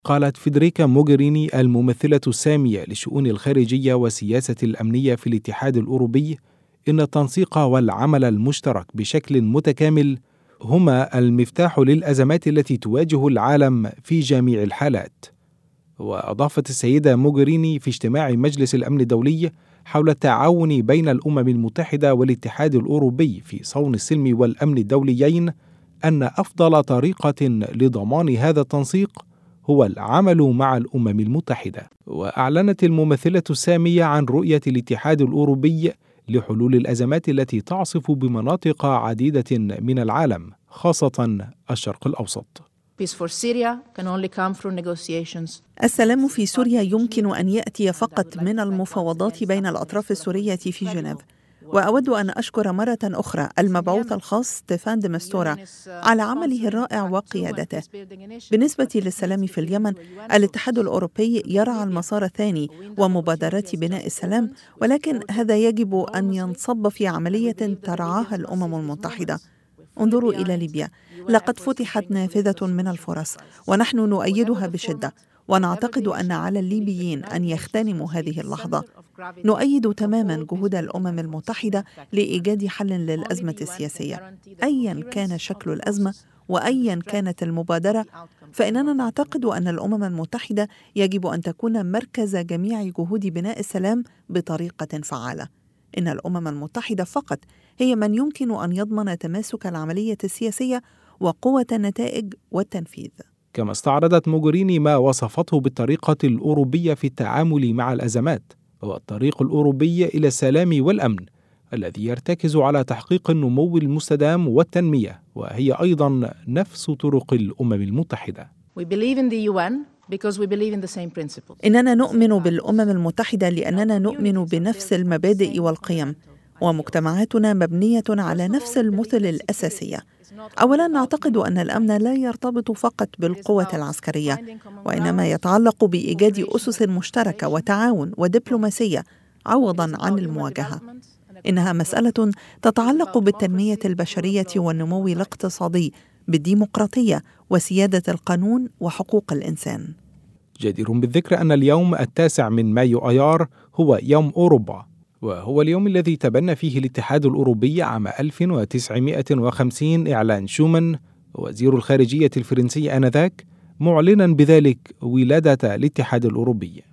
قالت فيدريكا موغريني الممثلة السامية لشؤون الخارجية والسياسة الأمنية في الاتحاد الأوروبي إن التنسيق والعمل المشترك بشكل متكامل هما المفتاح للأزمات التي تواجه العالم في جميع الحالات. وأضافت السيدة موغريني في اجتماع مجلس الأمن الدولي حول التعاون بين الأمم المتحدة والاتحاد الأوروبي في صون السلم والأمن الدوليين أن أفضل طريقة لضمان هذا التنسيق هو العمل مع الأمم المتحدة. وأعلنت الممثلة السامية عن رؤية الاتحاد الأوروبي لحلول الأزمات التي تعصف بمناطق عديدة من العالم، خاصة الشرق الأوسط. السلام في سوريا يمكن أن يأتي فقط من المفاوضات بين الأطراف السورية في جنيف. وأود أن أشكر مرة أخرى المبعوث الخاص ستيفان دي مستورا على عمله الرائع وقيادته. بالنسبة للسلام في اليمن، الاتحاد الأوروبي يرعى المسار الثاني ومبادرات بناء السلام، ولكن هذا يجب أن ينصب في عملية ترعاها الأمم المتحدة. انظروا إلى ليبيا، لقد فتحت نافذة من الفرص ونحن نؤيدها بشدة، ونعتقد أن على الليبيين أن يغتنموا هذه اللحظة. نؤيد تماما جهود الأمم المتحدة لإيجاد حل للأزمة السياسية أيا كان شكل الأزمة وأيا كانت المبادرة، فإننا نعتقد أن الأمم المتحدة يجب أن تكون مركز جميع جهود بناء السلام بطريقة فعالة. إن الأمم المتحدة فقط هي من يمكن أن يضمن تماسك العملية السياسية وقوة النتائج والتنفيذ. كما استعرضت موغريني ما وصفته بالطريقة الأوروبية في التعامل مع الأزمات، هو الطريق الأوروبي إلى السلام والأمن الذي يرتكز على تحقيق النمو المستدام والتنمية، وهي أيضا نفس طرق الأمم المتحدة. إننا نؤمن بالأمم المتحدة لأننا نؤمن بنفس المبادئ والقيم، ومجتمعاتنا مبنية على نفس المثل الأساسية. أولا، نعتقد أن الأمن لا يرتبط فقط بالقوة العسكرية، وإنما يتعلق بإيجاد أسس مشتركة وتعاون ودبلوماسية عوضا عن المواجهة. إنها مسألة تتعلق بالتنمية البشرية والنمو الاقتصادي، بالديمقراطية وسيادة القانون وحقوق الإنسان. جدير بالذكر أن اليوم 9 من مايو آيار هو يوم أوروبا، وهو اليوم الذي تبنى فيه الاتحاد الأوروبي عام 1950 إعلان شومان وزير الخارجية الفرنسي آنذاك، معلنا بذلك ولادة الاتحاد الأوروبي.